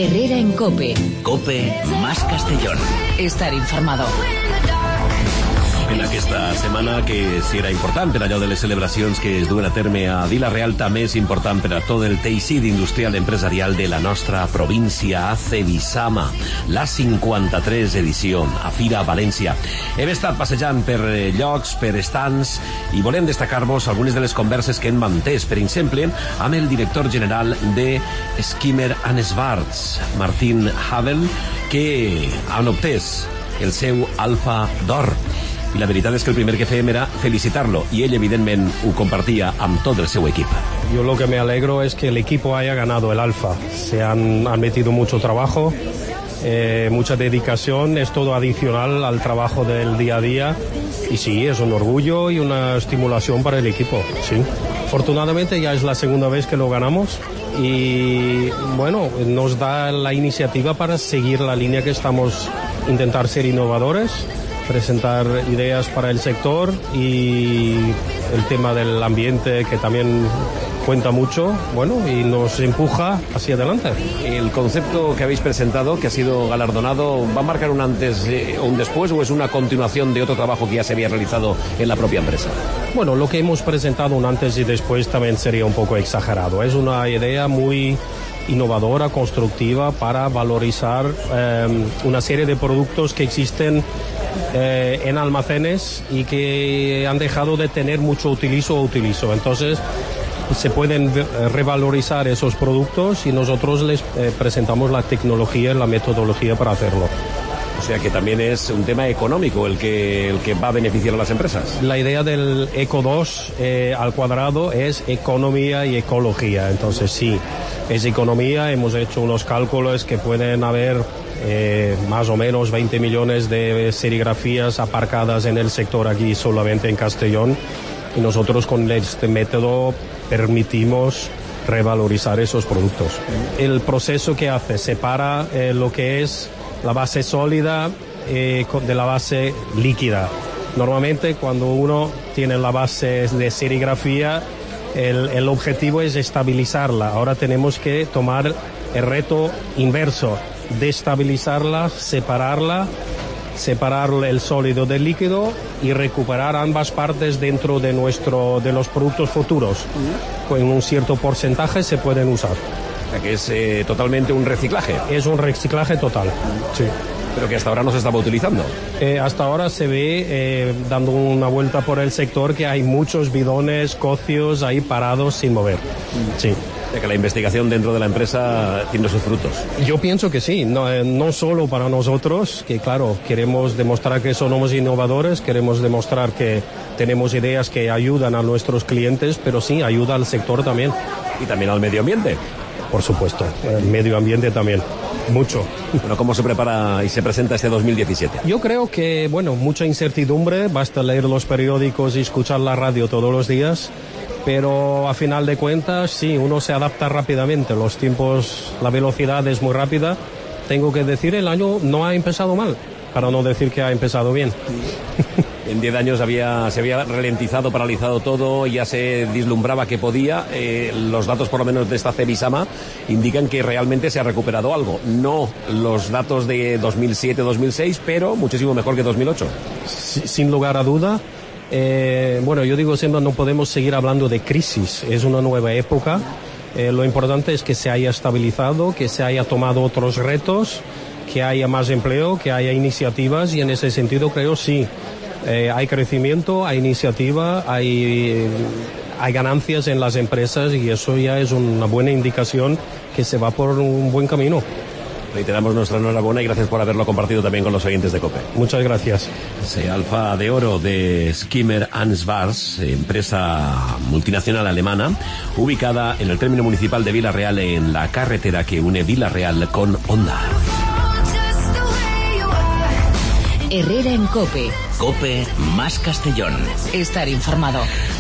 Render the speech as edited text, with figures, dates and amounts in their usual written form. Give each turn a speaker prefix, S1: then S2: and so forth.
S1: Herrera en COPE.
S2: COPE más Castellón.
S1: Estar informado.
S3: En aquesta setmana, que si era important per allò de les celebracions que es duen a terme a Vila-real, també és important per a tot el teixit industrial empresarial de la nostra província, a Cebisama, la 53 edició, a Fira València. Hem estat passejant per llocs, per stands, i volem destacar-vos algunes de les converses que hem mantès, per exemple, amb el director general de Skimmer & Schwarz, Martin Havel, que han obtès el seu Alfa d'Or. I la veritat és que el primer que fèiem era felicitar-lo, y ell, evidentment, ho compartia amb tot el seu equip.
S4: Yo lo que me alegro es que el equipo haya ganado el Alfa. Se han metido mucho trabajo, mucha dedicación, es todo adicional al trabajo del día a día. Y sí, es un orgullo y una estimulación para el equipo, sí. Afortunadamente ya es la segunda vez que lo ganamos y, bueno, nos da la iniciativa para seguir la línea que estamos, intentar ser innovadores, presentar ideas para el sector y el tema del ambiente, que también cuenta mucho, bueno, y nos empuja hacia adelante.
S3: El concepto que habéis presentado, que ha sido galardonado, ¿va a marcar un antes o un después, o es una continuación de otro trabajo que ya se había realizado en la propia empresa?
S4: Bueno, lo que hemos presentado un antes y después también sería un poco exagerado. Es una idea muy innovadora, constructiva, para valorizar una serie de productos que existen en almacenes y que han dejado de tener mucho utilizo. Entonces se pueden revalorizar esos productos y nosotros les presentamos la tecnología y la metodología para hacerlo.
S3: O sea que también es un tema económico el que va a beneficiar a las empresas.
S4: La idea del Eco 2 al cuadrado es economía y ecología. Entonces sí, es economía. Hemos hecho unos cálculos que pueden haber más o menos 20 millones de serigrafías aparcadas en el sector aquí solamente en Castellón. Y nosotros con este método permitimos revalorizar esos productos. El proceso que hace separa lo que es la base sólida de la base líquida. Normalmente cuando uno tiene la base de serigrafía, el objetivo es estabilizarla. Ahora tenemos que tomar el reto inverso, destabilizarla, separar el sólido del líquido y recuperar ambas partes dentro de los productos futuros. Con un cierto porcentaje se pueden usar.
S3: O sea que es totalmente un reciclaje.
S4: Es un reciclaje total, sí.
S3: Pero que hasta ahora no se estaba utilizando.
S4: Hasta ahora se ve, dando una vuelta por el sector, que hay muchos bidones, cocios ahí parados sin mover. Sí.
S3: De que la investigación dentro de la empresa tiene sus frutos.
S4: Yo pienso que sí, no solo para nosotros, que claro, queremos demostrar que somos innovadores, queremos demostrar que tenemos ideas que ayudan a nuestros clientes, pero sí, ayuda al sector también.
S3: Y también al medio ambiente.
S4: Por supuesto, el medio ambiente también, mucho.
S3: Bueno, ¿cómo se prepara y se presenta este 2017?
S4: Yo creo que, bueno, mucha incertidumbre, basta leer los periódicos y escuchar la radio todos los días, pero a final de cuentas, sí, uno se adapta rápidamente, los tiempos, la velocidad es muy rápida. Tengo que decir, el año no ha empezado mal, para no decir que ha empezado bien.
S3: En 10 años se había ralentizado, paralizado todo, ya se vislumbraba que podía. Los datos, por lo menos de esta Cebisama, indican que realmente se ha recuperado algo. No los datos de 2007-2006, pero muchísimo mejor que 2008.
S4: Sin lugar a duda. Bueno, yo digo siempre, no podemos seguir hablando de crisis, es una nueva época. Lo importante es que se haya estabilizado, que se haya tomado otros retos, que haya más empleo, que haya iniciativas, y en ese sentido creo sí. Hay crecimiento, hay iniciativa, hay ganancias en las empresas, y eso ya es una buena indicación que se va por un buen camino.
S3: Reiteramos nuestra enhorabuena y gracias por haberlo compartido también con los oyentes de COPE.
S4: Muchas gracias.
S3: Ese Alfa de Oro de Skimmer & Schwarz, empresa multinacional alemana, ubicada en el término municipal de Vila-real, en la carretera que une Vila-real con Onda.
S1: Herrera en COPE.
S2: COPE más Castellón.
S1: Estar informado.